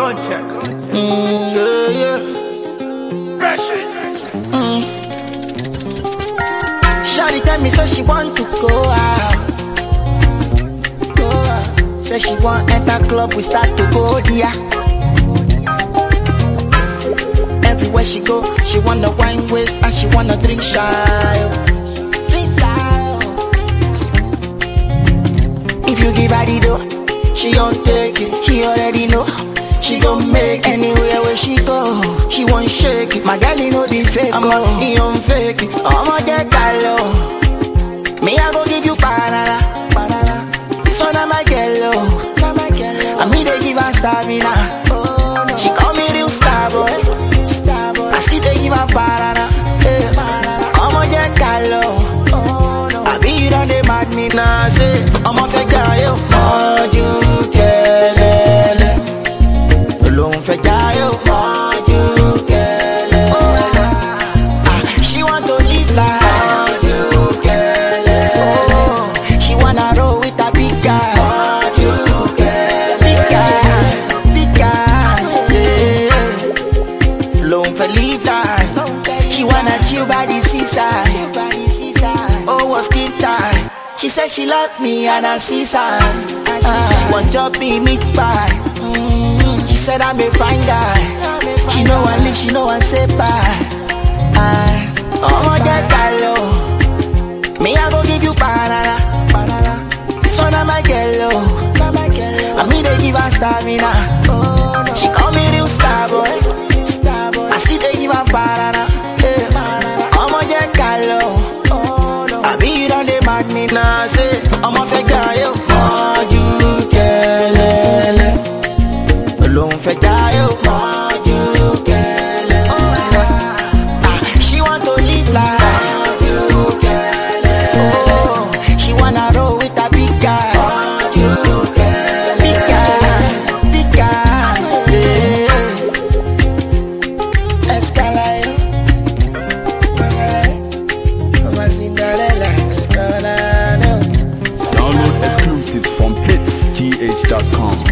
Contact. Yeah. Fresh it. Shawty tell me so she want to go out. Go out. Say she want enter club, we start to go there. Everywhere she go, she wanna wine waist and she wanna drink shy. Drink shy. If you give her the dough, she gon' take it. She already know. She gon' make it. Anywhere where she go, she won't shake it. My girl, you know the fake, I'm on fake it. I'ma get calo. Me, I go give you banana. This one, I'm my girl, I me, they give her stamina. She call me real star boy. I still they give her banana. I'ma get calo. I be you done, they mad me now. Say, I'm a fake guy, yo. Oh, you get it. She want to live like she wanna roll with a big guy. Big guy, yeah. Long for live like she wanna chill by the seaside. Oh, was skin tight. She said she love me and I see sign. She want chop me meat pie. She said I'm a fine guy. She know I live, she know I say bye. I'ma get calo. Me, I go give you banana. This one, I'm my girl. I me, they give her stamina. She call me real star boy. I still they give her banana. I'ma get calo. I be you done, they mad me now. Say, I'm a fake guy, yo. Oh, you get it. Alone for die, she want to live like she wanna roll with a big guy. Big guy, yeah. Escalade, I'm a Cinderella. Download exclusives from hitsgh.com.